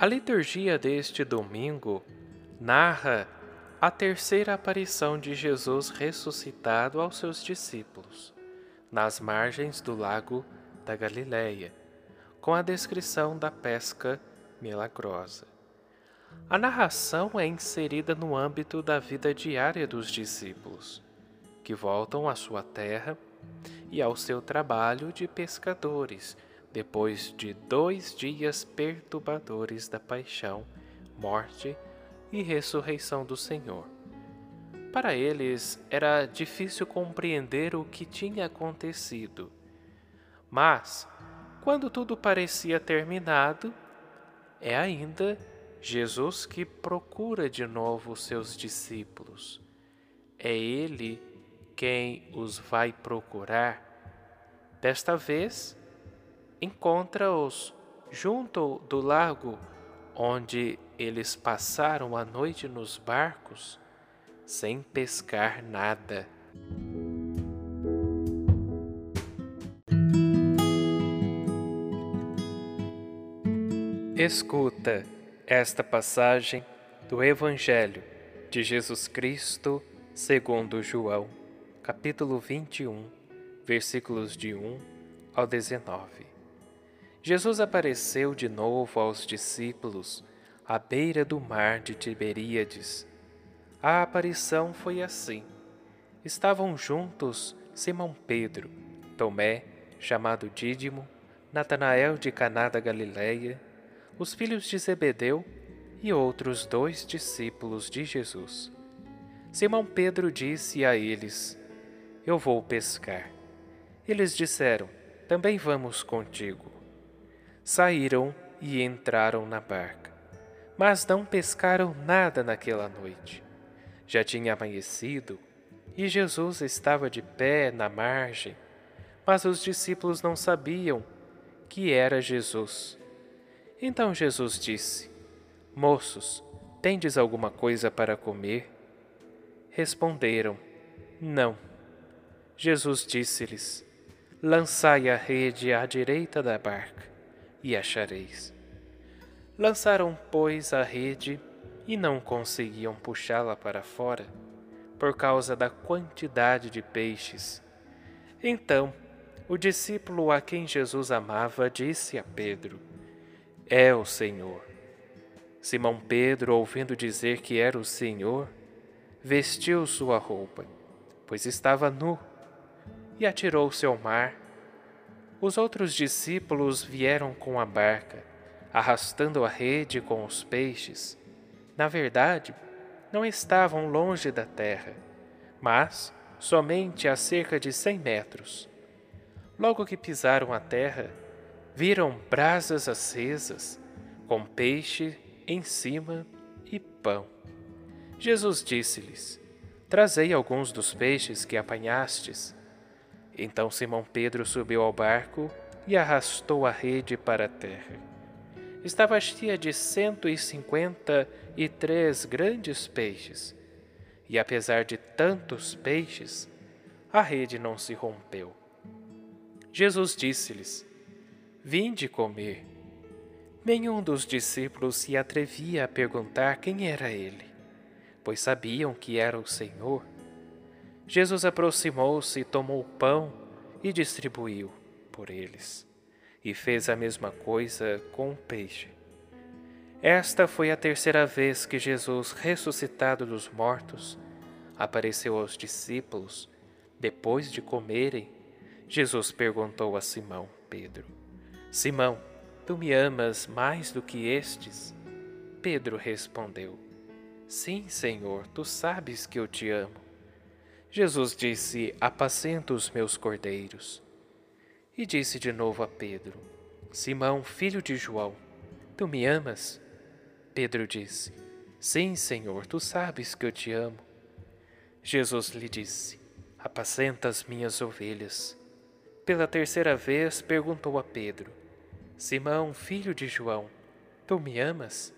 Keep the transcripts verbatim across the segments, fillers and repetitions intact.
A liturgia deste domingo narra a terceira aparição de Jesus ressuscitado aos seus discípulos, nas margens do lago da Galileia, com a descrição da pesca milagrosa. A narração é inserida no âmbito da vida diária dos discípulos, que voltam à sua terra e ao seu trabalho de pescadores, depois de dois dias perturbadores da paixão, morte e ressurreição do Senhor. Para eles era difícil compreender o que tinha acontecido, mas, quando tudo parecia terminado, é ainda Jesus que procura de novo seus discípulos. É Ele quem os vai procurar. Desta vez, encontra-os junto do lago, onde eles passaram a noite nos barcos, sem pescar nada. Escuta esta passagem do Evangelho de Jesus Cristo segundo João, capítulo vinte e um, versículos de um ao dezenove. Jesus apareceu de novo aos discípulos à beira do mar de Tiberíades. A aparição foi assim. Estavam juntos Simão Pedro, Tomé, chamado Dídimo, Natanael de Caná da Galileia, os filhos de Zebedeu e outros dois discípulos de Jesus. Simão Pedro disse a eles: Eu vou pescar. Eles disseram: Também vamos contigo. Saíram e entraram na barca, mas não pescaram nada naquela noite. Já tinha amanhecido e Jesus estava de pé na margem, mas os discípulos não sabiam que era Jesus. Então Jesus disse: Moços, tendes alguma coisa para comer? Responderam: Não. Jesus disse-lhes: Lançai a rede à direita da barca, e achareis. Lançaram, pois, a rede e não conseguiam puxá-la para fora, por causa da quantidade de peixes. Então, o discípulo a quem Jesus amava disse a Pedro: É o Senhor. Simão Pedro, ouvindo dizer que era o Senhor, vestiu sua roupa, pois estava nu, e atirou-se ao mar. Os outros discípulos vieram com a barca, arrastando a rede com os peixes. Na verdade, não estavam longe da terra, mas somente a cerca de cem metros. Logo que pisaram a terra, viram brasas acesas, com peixe em cima e pão. Jesus disse-lhes: Trazei alguns dos peixes que apanhastes. Então Simão Pedro subiu ao barco e arrastou a rede para a terra. Estava cheia de cento e cinquenta e três grandes peixes, e apesar de tantos peixes, a rede não se rompeu. Jesus disse-lhes: Vinde comer. Nenhum dos discípulos se atrevia a perguntar quem era ele, pois sabiam que era o Senhor. Jesus aproximou-se, tomou o pão e distribuiu por eles, e fez a mesma coisa com o peixe. Esta foi a terceira vez que Jesus, ressuscitado dos mortos, apareceu aos discípulos. Depois de comerem, Jesus perguntou a Simão Pedro: Simão, tu me amas mais do que estes? Pedro respondeu: Sim, Senhor, tu sabes que eu te amo. Jesus disse: Apacenta os meus cordeiros. E disse de novo a Pedro: Simão, filho de João, tu me amas? Pedro disse: Sim, Senhor, tu sabes que eu te amo. Jesus lhe disse: Apacenta as minhas ovelhas. Pela terceira vez perguntou a Pedro: Simão, filho de João, tu me amas?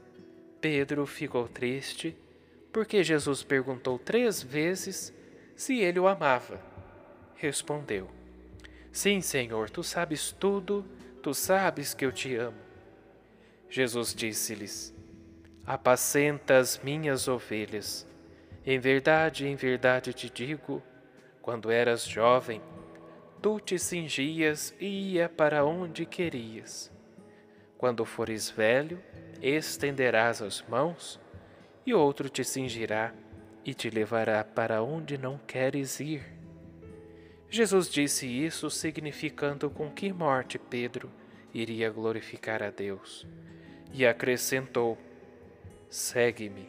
Pedro ficou triste, porque Jesus perguntou três vezes se ele o amava. Respondeu: Sim, Senhor, tu sabes tudo, tu sabes que eu te amo. Jesus disse-lhes: Apacenta as minhas ovelhas. Em verdade, em verdade te digo, quando eras jovem, tu te cingias e ia para onde querias. Quando fores velho, estenderás as mãos, e outro te cingirá e te levará para onde não queres ir. Jesus disse isso significando com que morte Pedro iria glorificar a Deus. E acrescentou: Segue-me.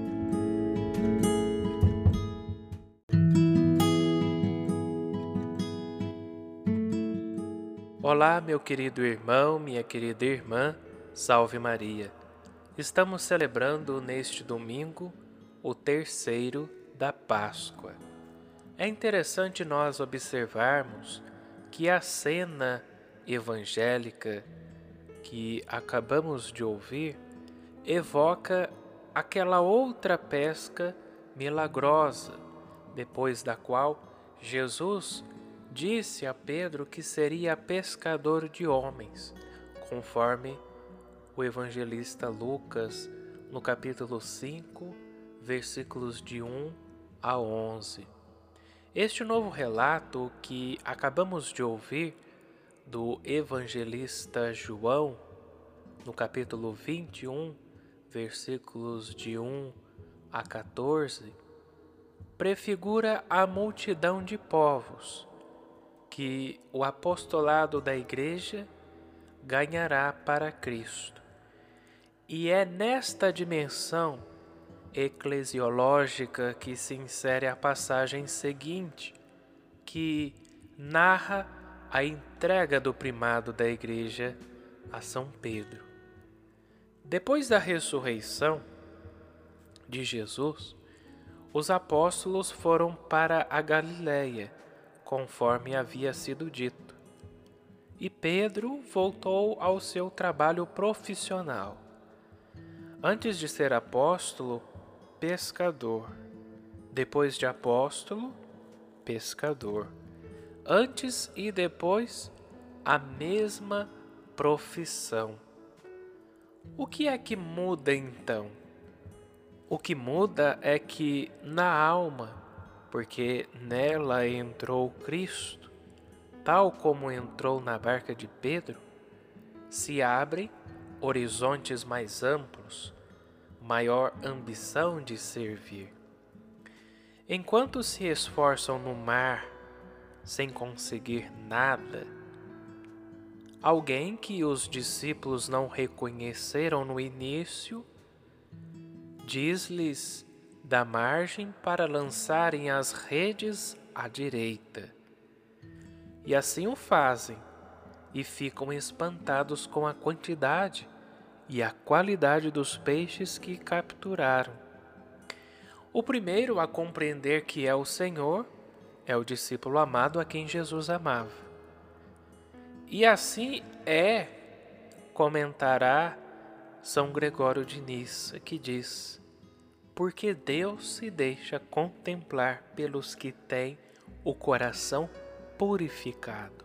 Olá, meu querido irmão, minha querida irmã, salve Maria. Estamos celebrando neste domingo o terceiro da Páscoa. É interessante nós observarmos que a cena evangélica que acabamos de ouvir evoca aquela outra pesca milagrosa, depois da qual Jesus disse a Pedro que seria pescador de homens, conforme o evangelista Lucas, no capítulo cinco, versículos de um a onze. Este novo relato que acabamos de ouvir do evangelista João, no capítulo vinte e um, versículos de um a quatorze, prefigura a multidão de povos que o apostolado da Igreja ganhará para Cristo. E é nesta dimensão eclesiológica que se insere a passagem seguinte, que narra a entrega do primado da Igreja a São Pedro. Depois da ressurreição de Jesus, os apóstolos foram para a Galiléia, conforme havia sido dito, e Pedro voltou ao seu trabalho profissional. Antes de ser apóstolo, pescador. Depois de apóstolo, pescador. Antes e depois, a mesma profissão. O que é que muda então? O que muda é que na alma, porque nela entrou Cristo, tal como entrou na barca de Pedro, se abrem horizontes mais amplos, maior ambição de servir. Enquanto se esforçam no mar sem conseguir nada, alguém que os discípulos não reconheceram no início diz-lhes da margem para lançarem as redes à direita. E assim o fazem, e ficam espantados com a quantidade e a qualidade dos peixes que capturaram. O primeiro a compreender que é o Senhor é o discípulo amado a quem Jesus amava. E assim é, comentará São Gregório de Nissa, que diz: porque Deus se deixa contemplar pelos que têm o coração purificado.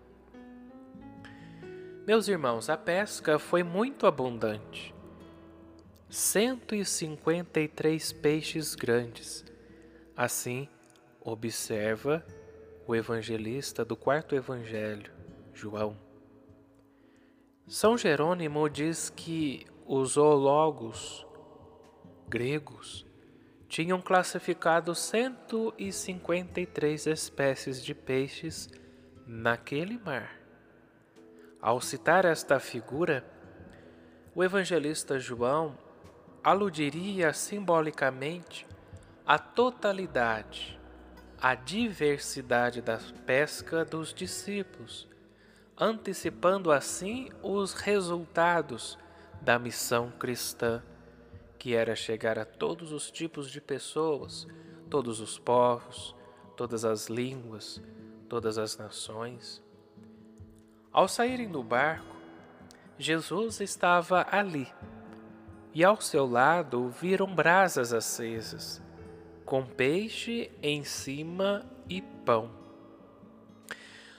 Meus irmãos, a pesca foi muito abundante. cento e cinquenta e três peixes grandes. Assim, observa o evangelista do quarto evangelho, João. São Jerônimo diz que os zoólogos gregos tinham classificado cento e cinquenta e três espécies de peixes naquele mar. Ao citar esta figura, o evangelista João aludiria simbolicamente à totalidade, à diversidade da pesca dos discípulos, antecipando assim os resultados da missão cristã, que era chegar a todos os tipos de pessoas, todos os povos, todas as línguas, todas as nações. Ao saírem do barco, Jesus estava ali, e ao seu lado viram brasas acesas, com peixe em cima e pão.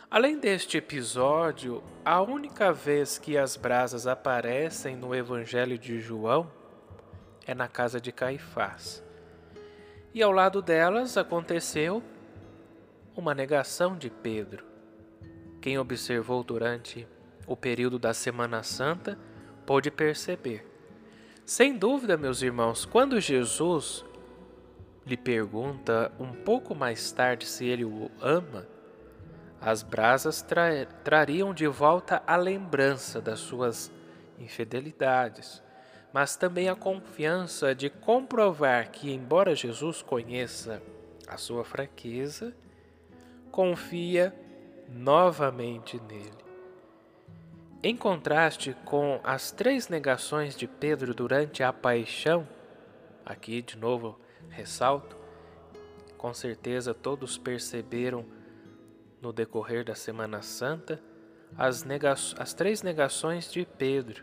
Além deste episódio, a única vez que as brasas aparecem no Evangelho de João é na casa de Caifás. E ao lado delas aconteceu uma negação de Pedro. Quem observou durante o período da Semana Santa pôde perceber. Sem dúvida, meus irmãos, quando Jesus lhe pergunta um pouco mais tarde se ele o ama, as brasas tra trariam de volta a lembrança das suas infidelidades, mas também a confiança de comprovar que, embora Jesus conheça a sua fraqueza, confia novamente nele. Em contraste com as três negações de Pedro durante a paixão, aqui de novo ressalto, com certeza todos perceberam no decorrer da Semana Santa as, nega- as três negações de Pedro.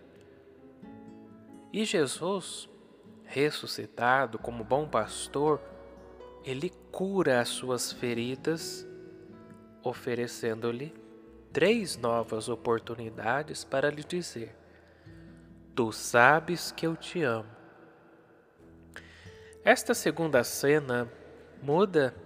E Jesus, ressuscitado como bom pastor, ele cura as suas feridas, oferecendo-lhe três novas oportunidades para lhe dizer: tu sabes que eu te amo. Esta segunda cena muda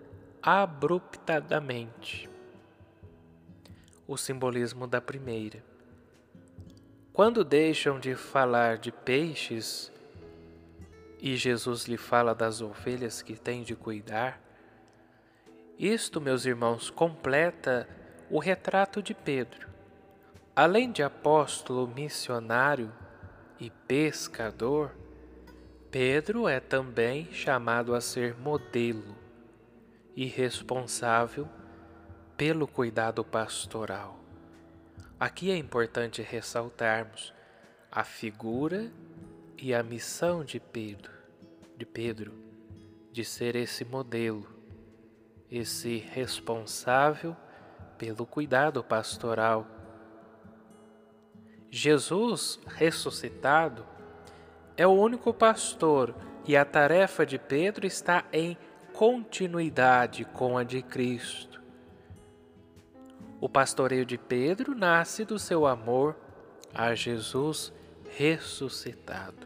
abruptamente o simbolismo da primeira. Quando deixam de falar de peixes e Jesus lhe fala das ovelhas que tem de cuidar, isto, meus irmãos, completa o retrato de Pedro. Além de apóstolo, missionário e pescador, Pedro é também chamado a ser modelo e responsável pelo cuidado pastoral. Aqui é importante ressaltarmos a figura e a missão de Pedro, de Pedro, de ser esse modelo, esse responsável pelo cuidado pastoral. Jesus ressuscitado é o único pastor e a tarefa de Pedro está em continuidade com a de Cristo. O pastoreio de Pedro nasce do seu amor a Jesus ressuscitado.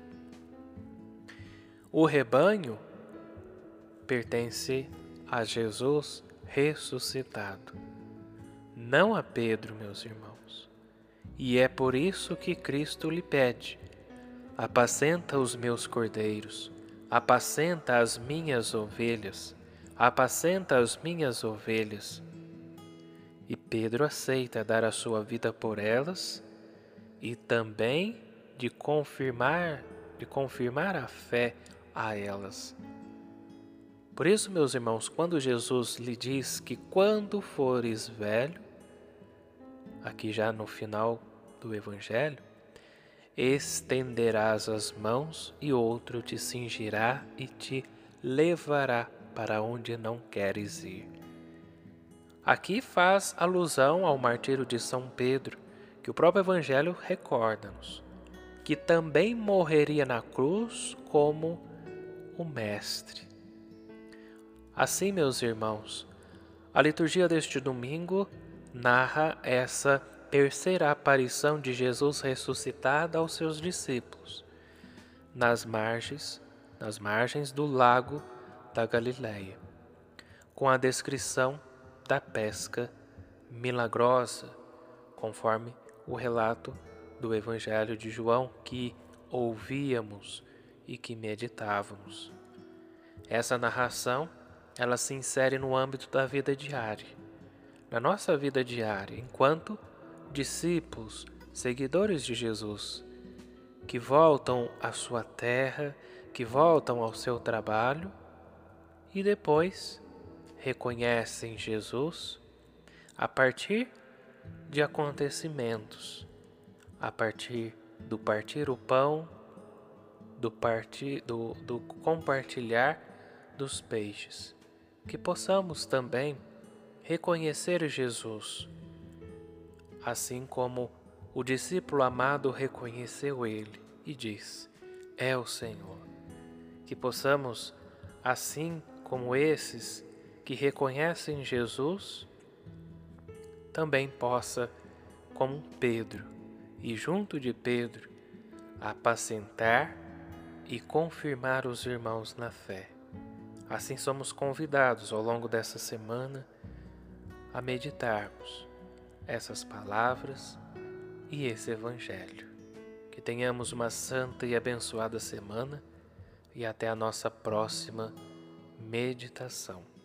O rebanho pertence a Jesus ressuscitado, não a Pedro, meus irmãos. E é por isso que Cristo lhe pede: apacenta os meus cordeiros, apacenta as minhas ovelhas, apacenta as minhas ovelhas. E Pedro aceita dar a sua vida por elas e também de confirmar, de confirmar a fé a elas. Por isso, meus irmãos, quando Jesus lhe diz que quando fores velho, aqui já no final do Evangelho, estenderás as mãos e outro te cingirá e te levará para onde não queres ir. Aqui faz alusão ao martírio de São Pedro, que o próprio Evangelho recorda-nos, que também morreria na cruz como o Mestre. Assim, meus irmãos, a liturgia deste domingo narra essa terceira aparição de Jesus ressuscitado aos seus discípulos, nas margens, nas margens do lago da Galileia, com a descrição da pesca milagrosa, conforme o relato do Evangelho de João que ouvíamos e que meditávamos. Essa narração, ela se insere no âmbito da vida diária, na nossa vida diária, enquanto discípulos, seguidores de Jesus, que voltam à sua terra, que voltam ao seu trabalho e depois reconhecem Jesus a partir de acontecimentos, a partir do partir o pão, do, partir, do, do compartilhar dos peixes. Que possamos também reconhecer Jesus, assim como o discípulo amado reconheceu ele e disse: é o Senhor. Que possamos, assim como esses que reconhecem Jesus, também possa, como Pedro, e junto de Pedro, apacentar e confirmar os irmãos na fé. Assim somos convidados ao longo dessa semana a meditarmos essas palavras e esse Evangelho. Que tenhamos uma santa e abençoada semana e até a nossa próxima meditação.